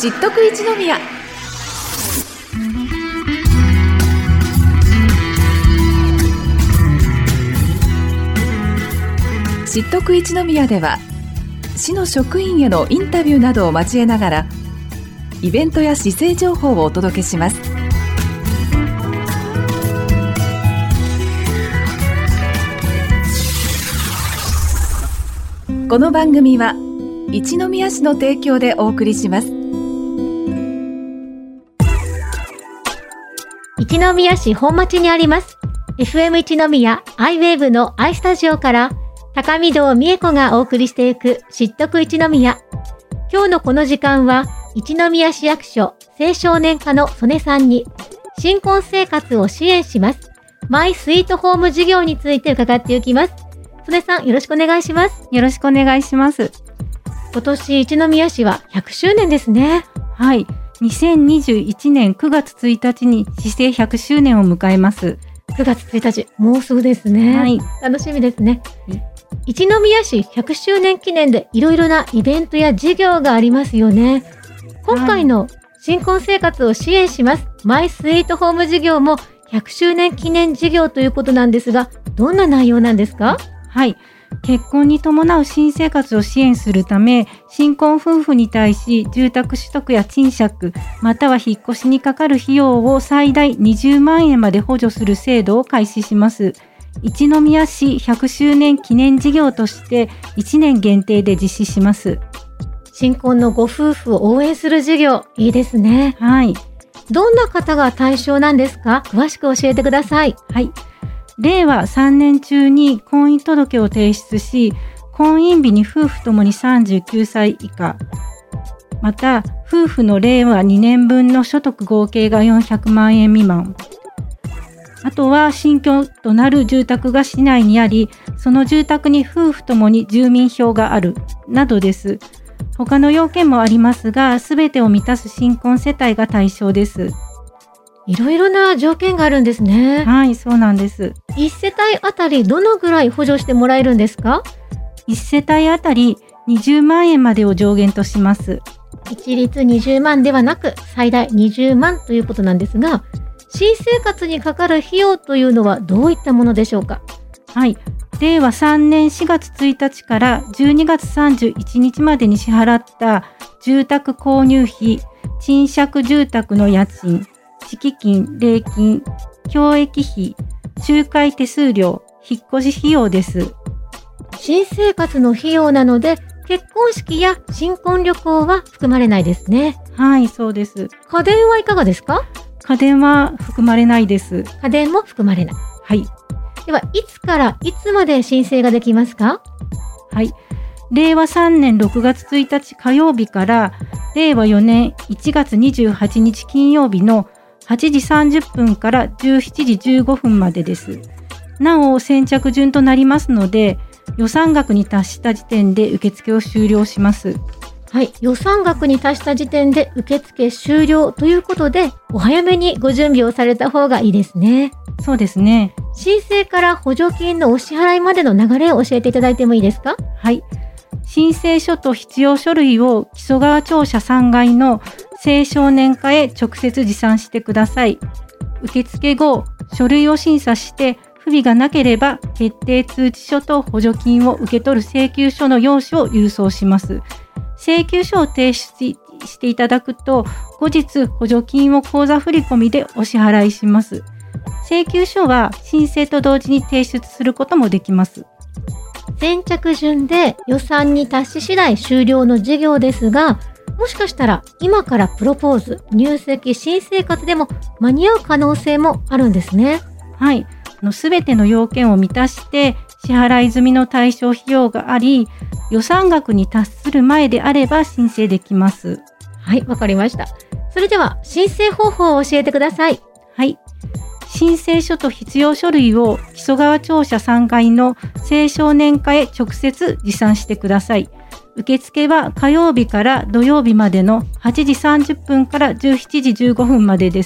知っとく一宮。知っとく一宮では、市の職員へのインタビューなどを交えながら、イベントや市政情報をお届けします。この番組は一宮市の提供でお送りします。 一宮市本町にあります FM 一宮 iWave の i スタジオから高見堂美恵子がお送りしていく知っとく一宮。今日のこの時間は一宮市役所青少年課の曽根さんに新婚生活を支援しますマイスイートホーム事業について伺っていきます。曽根さん、よろしくお願いします。 よろしくお願いします。 今年一宮市は100周年ですね。 はい、2021年9月1日に市政100周年を迎えます。 9月1日、もうすぐですね。 はい、 楽しみですね。一宮市100周年記念でいろいろなイベントや事業がありますよね。今回の新婚生活を支援しますマイスイートホーム事業も100周年記念事業ということなんですが、どんな内容なんですか？ はい、結婚に伴う新生活を支援するため、新婚夫婦に対し住宅取得や賃借または引っ越しにかかる費用を最大20万円まで補助する制度を開始します。一宮市100周年記念事業として1年限定で実施します。 新婚のご夫婦を応援する事業、いいですね。 はい。 どんな方が対象なんですか？詳しく教えてください。 はい。令和3年中に婚姻届を提出し、婚姻日に夫婦ともに39歳以下、また夫婦の令和2年分の所得合計が400万円未満、あとは新居となる住宅が市内にあり、その住宅に夫婦ともに住民票があるなどです。他の要件もありますが、すべてを満たす新婚世帯が対象です。 いろいろな条件があるんですね。 はい、そうなんです。 1世帯あたりどのぐらい補助してもらえるんですか ？1世帯あたり20万円までを上限とします。 一律20万ではなく最大20万ということなんですが、新生活にかかる費用というのはどういったものでしょうか？ はい、令和3年4月1日から12月31日までに支払った住宅購入費、賃借住宅の家賃、敷金、礼金、教育費、仲介手数料、引っ越し費用です。 新生活の費用なので、結婚式や新婚旅行は含まれないですね。 はい、そうです。 家電はいかがですか？ 家電は含まれないです。 家電も含まれない。 はい。 では、いつからいつまで申請ができますか？ はい。令和3年6月1日火曜日から令和4年1月28日金曜日の8時30分から17時15分までです。なお先着順となりますので、予算額に達した時点で受付を終了します。 はい、予算額に達した時点で受付終了ということで、お早めにご準備をされた方がいいですね。 そうですね。 申請から補助金のお支払いまでの流れを教えていただいてもいいですか？ はい。申請書と必要書類を木曽川庁舎3階の青少年課へ直接持参してください。受付後、書類を審査して不備がなければ決定通知書と補助金を受け取る請求書の用紙を郵送します。請求書を提出していただくと、後日補助金を口座振込でお支払いします。請求書は申請と同時に提出することもできます。 先着順で予算に達し次第終了の事業ですが、もしかしたら今からプロポーズ、入籍、新生活でも間に合う可能性もあるんですね。 はい、すべての要件を満たして支払い済みの対象費用があり、予算額に達する前であれば申請できます。 はい、わかりました。それでは申請方法を教えてください。 はい。申請書と必要書類を木曽川庁舎3階の青少年課へ直接持参してください。受付は火曜日から土曜日までの8時30分から17時15分までです。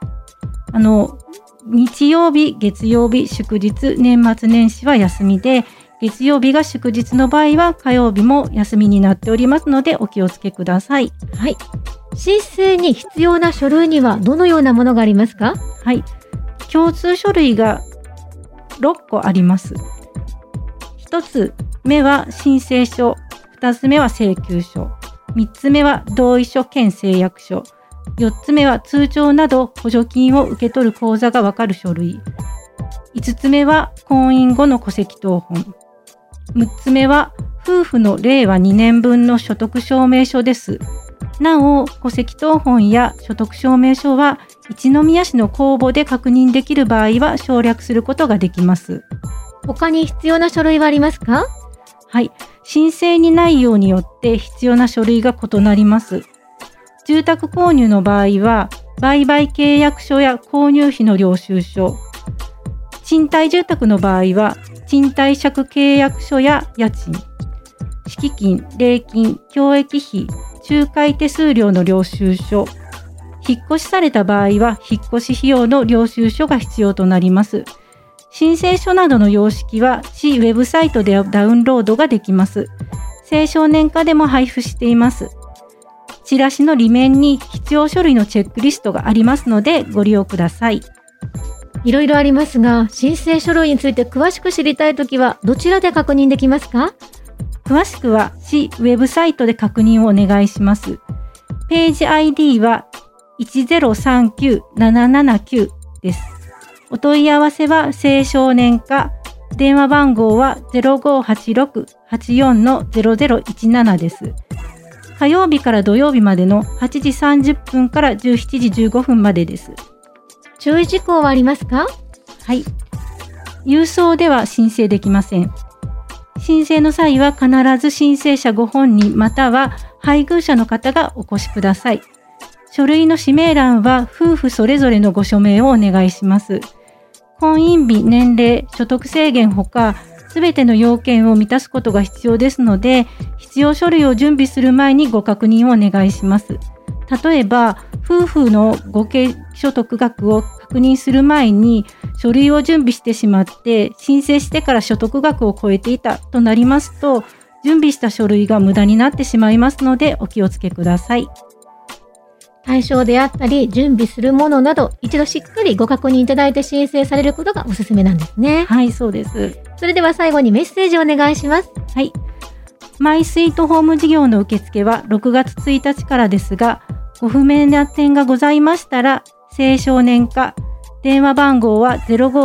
日曜日、月曜日、祝日、年末年始は休みで、月曜日が祝日の場合は火曜日も休みになっておりますのでお気をつけください。 はい。 申請に必要な書類にはどのようなものがありますか？ はい。共通書類が6個あります。1つ目は申請書、2つ目は請求書、3つ目は同意書兼誓約書、4つ目は通帳など補助金を受け取る口座がわかる書類、5つ目は婚姻後の戸籍謄本、6つ目は夫婦の令和2年分の所得証明書です。なお、戸籍謄本や所得証明書は一宮市の公募で確認できる場合は省略することができます。 他に必要な書類はありますか？ はい。申請に内容によって必要な書類が異なります。住宅購入の場合は、売買契約書や購入費の領収書。賃貸住宅の場合は、賃貸借契約書や家賃。敷金、礼金、教育費、仲介手数料の領収書。引っ越しされた場合は、引っ越し費用の領収書が必要となります。申請書などの様式は市ウェブサイトでダウンロードができます。青少年課でも配布しています。チラシの裏面に必要書類のチェックリストがありますのでご利用ください。 いろいろありますが、申請書類について詳しく知りたいときはどちらで確認できますか？ 詳しくは市ウェブサイトで確認をお願いします。ページ ID は 1039779 です。お問い合わせは青少年課、電話番号は 0586-84-0017 です。火曜日から土曜日までの8時30分から17時15分までです。 注意事項はありますか？ はい。郵送では申請できません。申請の際は必ず申請者ご本人または配偶者の方がお越しください。書類の氏名欄は夫婦それぞれのご署名をお願いします。婚姻日、年齢、所得制限ほか、すべての要件を満たすことが必要ですので、必要書類を準備する前にご確認をお願いします。例えば、夫婦の合計所得額を確認する前に書類を準備してしまって、申請してから所得額を超えていたとなりますと、準備した書類が無駄になってしまいますので、お気をつけください。 対象であったり、準備するものなど、一度しっかりご確認いただいて申請されることがおすすめなんですね。 はい、そうです。 それでは最後にメッセージをお願いします。 はい。マイスイートホーム事業の受付は6月1日からですが、ご不明な点がございましたら、青少年課、電話番号は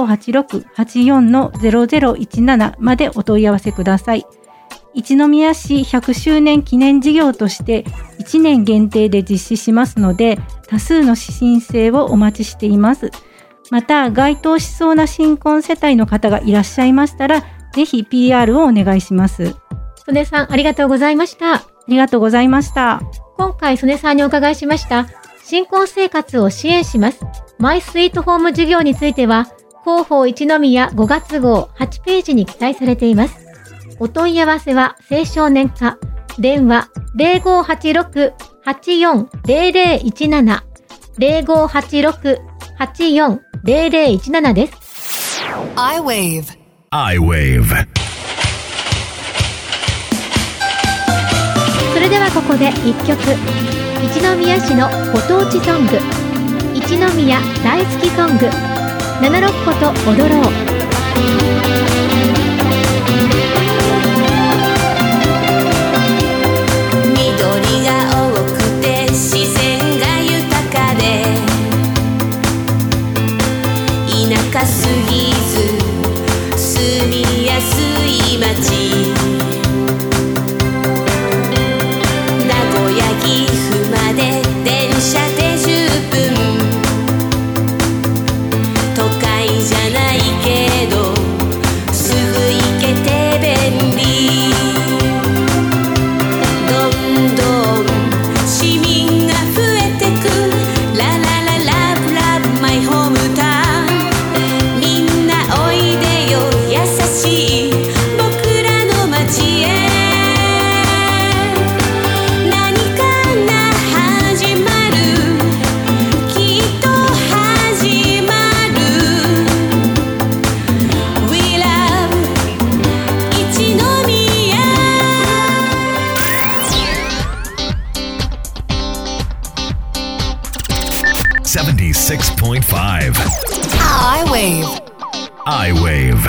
0586-84-0017 までお問い合わせください。一宮市100周年記念事業として1年限定で実施しますので、多数の申請をお待ちしています。また、該当しそうな新婚世帯の方がいらっしゃいましたら、ぜひ PR をお願いします。 曽根さん、ありがとうございました。 ありがとうございました。 今回、曽根さんにお伺いしました、新婚生活を支援します、マイスイートホーム事業については、広報一宮5月号8ページに記載されています。お問い合わせは青少年課、電話 0586-84-0017 0586-84-0017 です。 iWave。 それではここで1曲、一宮市のご当地ソング、一宮大好きソング、七六個と踊ろう。 緑が多くて自然が豊かで、田舎すぎず住みやすい街、名古屋岐阜まで電車で10分、都会じゃないけどすぐ 96.5 I-Wave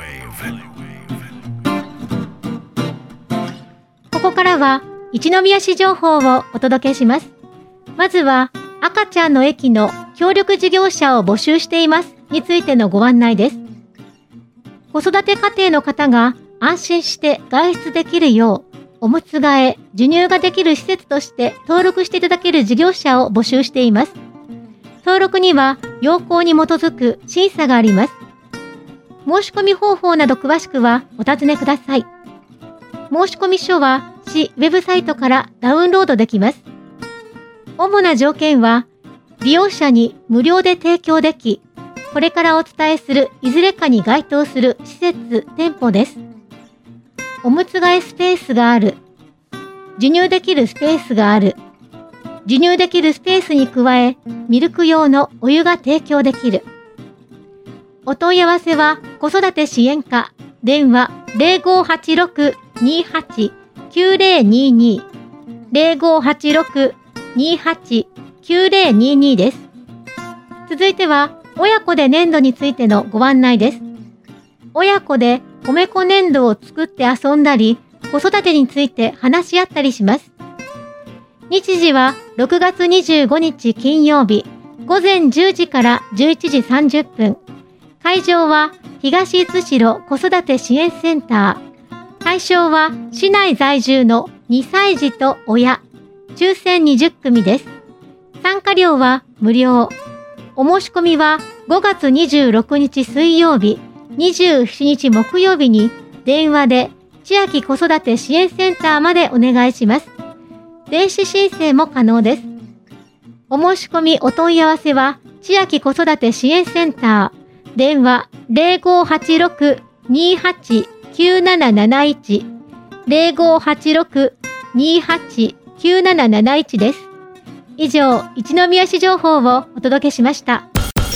ここからは一宮市情報をお届けします。まずは赤ちゃんの駅の協力事業者を募集していますについてのご案内です。子育て家庭の方が安心して外出できるよう、おむつ替え、授乳ができる施設として登録していただける事業者を募集しています。登録には要項に基づく審査があります。申し込み方法など詳しくはお尋ねください。申し込み書は市ウェブサイトからダウンロードできます。主な条件は、利用者に無料で提供でき、これからお伝えするいずれかに該当する施設・店舗です。おむつ替えスペースがある。授乳できるスペースがある。授乳できるスペースに加え、ミルク用のお湯が提供できる。お問い合わせは、子育て支援課、電話 0586-28-9022 0586-28-9022 です。続いては、親子で粘土についてのご案内です。親子で米粉粘土を作って遊んだり、子育てについて話し合ったりします。日時は6月25日金曜日、午前10時から11時30分。会場は東津代子育て支援センター。対象は市内在住の2歳児と親、抽選20組です。参加料は無料。お申し込みは5月26日水曜日、27日木曜日に電話で千秋子育て支援センターまでお願いします。電子申請も可能です。お申し込みお問い合わせは千秋子育て支援センター。電話 0586-28-9771 0586-28-9771 です。以上、一宮市情報をお届けしました。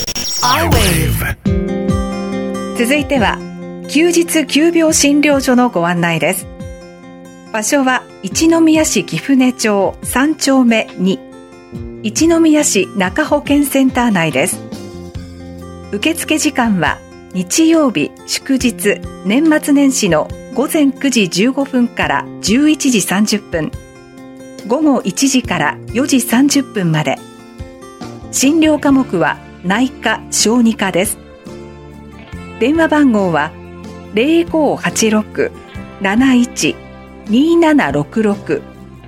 続いては休日急病診療所のご案内です。場所は一宮市貴船町3丁目2、一宮市中保健センター内です。受付時間は日曜日祝日年末年始の午前9時15分から11時30分、午後1時から4時30分まで。診療科目は内科・小児科です。電話番号は 0586-71-2766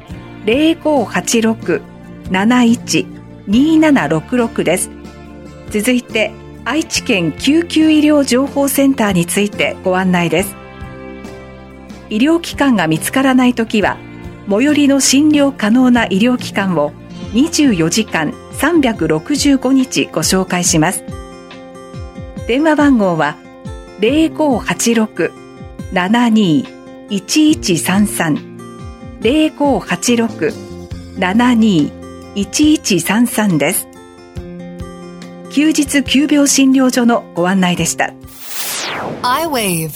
0586-71-2766 です。続いて愛知県救急医療情報センターについてご案内です。医療機関が見つからないときは、最寄りの診療可能な医療機関を24時間365日ご紹介します。電話番号は 0586-72-1133 0586-72-1133 です。休日急病診療所のご案内でした。 I-Wave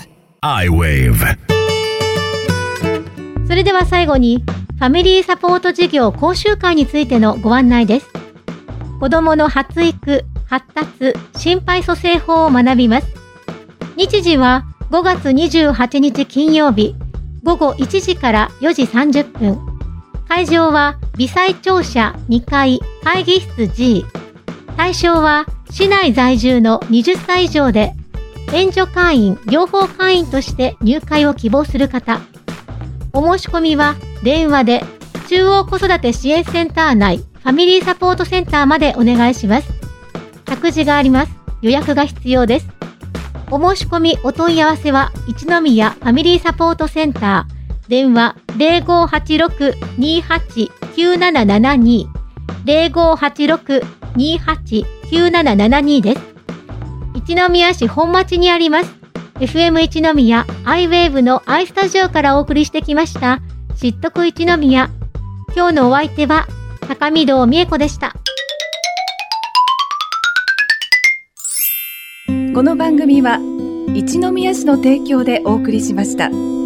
それでは最後に、ファミリーサポート事業講習会についてのご案内です。子どもの発育、発達、心肺蘇生法を学びます。日時は5月28日金曜日、午後1時から4時30分。会場は微細庁舎2階会議室 G。対象は市内在住の20歳以上で、援助会員、両方会員として入会を希望する方。お申し込みは電話で中央子育て支援センター内ファミリーサポートセンターまでお願いします。託児があります。予約が必要です。お申し込みお問い合わせは一宮ファミリーサポートセンター。電話 0586-28-9772 0586-28-9772 です。一宮市本町にあります。FM 一宮 I-Wave の I スタジオからお送りしてきました。知っとく一宮。今日のお相手は高見堂美恵子でした。 この番組は一宮市の提供でお送りしました。